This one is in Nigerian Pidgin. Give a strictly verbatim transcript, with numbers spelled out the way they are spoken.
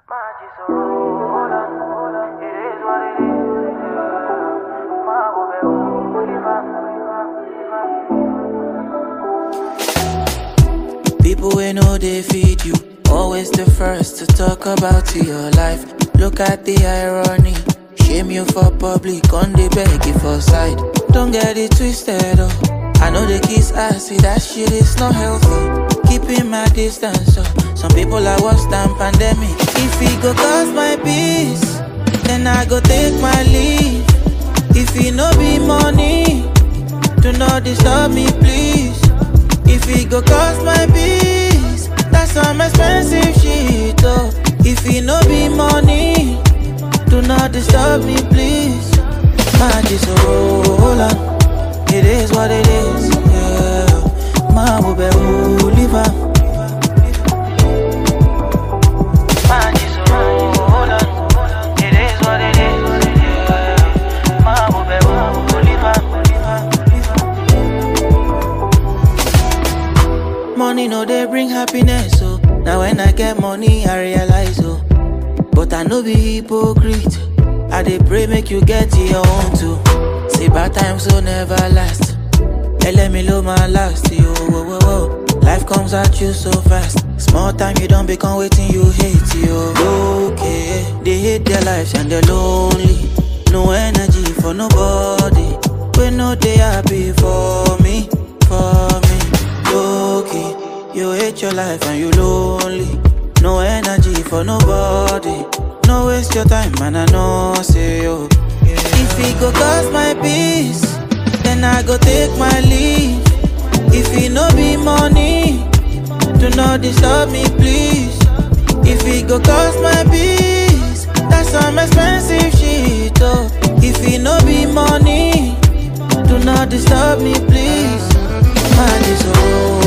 People wey know they feed you, always the first to talk about your life. Look at the irony, shame you for public, on the beg you for side. Don't get it twisted, oh. I know the kiss ass, see that shit is not healthy. Keeping my distance, oh. Some people are worse than pandemic. If it go cause my peace, then I go take my leave. If it no be money, do not disturb me, please. If it go cost my peace, that's some expensive shit, oh. If it no be money, do not disturb me, please. Man, just hold on. It is what it is, yeah. Man, will be who live on. Man, just hold on. It is what it is, yeah. Man, will be who live on. Money no they bring happiness, so now when I get money I realize, oh. But I no be hypocrite, I dey pray make you get your own too. Say bad times will never last, hey, let me low my last, yo, whoa, whoa, whoa. Life comes at you so fast, small time you don't become waiting you hate, yo. Okay, they hate their lives and they're lonely, no energy for nobody. We know they happy for me, for me. Okay, you hate your life and you lonely, no energy for nobody. No waste your time, man, I know, say yo. Yeah. If it go cost my peace, then I go take my leave. If it no be money, do not disturb me, please. If it go cost my peace, that's some expensive shit, oh. If it no be money, do not disturb me, please. Man, it's so